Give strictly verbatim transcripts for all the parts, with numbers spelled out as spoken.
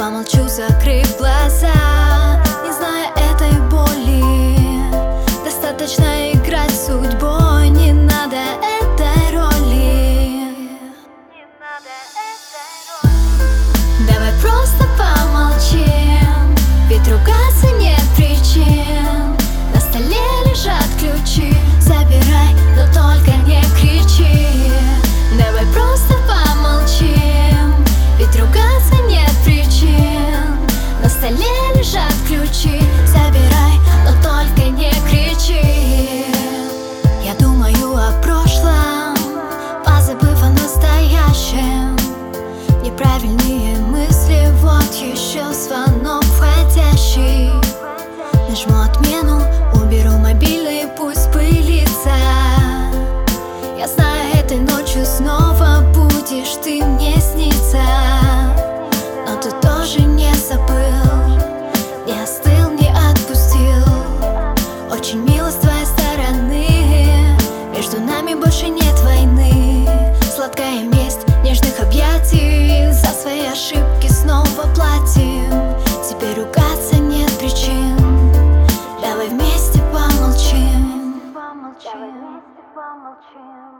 помолчу, закрыв глаза, не зная этой боли. Достаточно играть с судьбой, не надо этой роли. Не надо этой роли. Давай просто помолчим, ведь ругаться нет причин. На столе лежат ключи, забирай, но только не кричи. Давай просто помолчим, ведь ругаться нет причин. На столе лежат ключи, забирай, но только не кричи. Я думаю о прошлом, позабыв о настоящем. Неправильные мысли, вот еще звонок входящий. Нажму отмену, уберу мобильный, пусть пылится. Я знаю, этой ночью снова будешь ты мне сниться. Но ты тоже не забыл, не остыл, не отпустил. Очень мило с твоей стороны, между нами больше нет войны. Сладкая месть нежных объятий, за свои ошибки снова платим. Теперь ругаться нет причин, давай вместе помолчим. Давай вместе помолчим.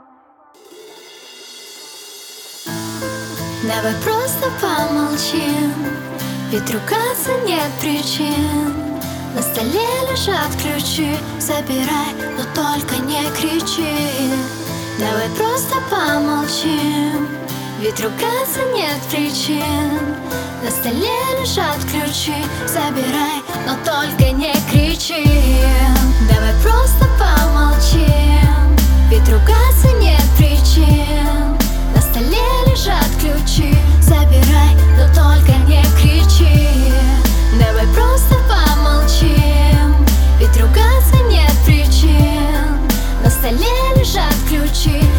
Давай просто помолчим, ведь ругаться нет причин. На столе лежат ключи, забирай, но только не кричи. Давай просто помолчим, ведь ругаться нет причин. На столе лежат ключи, забирай, но только не кричи. Давай просто помолчим, ведь ругаться нет причин. На столе лежат ключи, забирай, но только не кричи. Давай просто помолчим, ведь ругаться нет причин. На столе лежат ключи,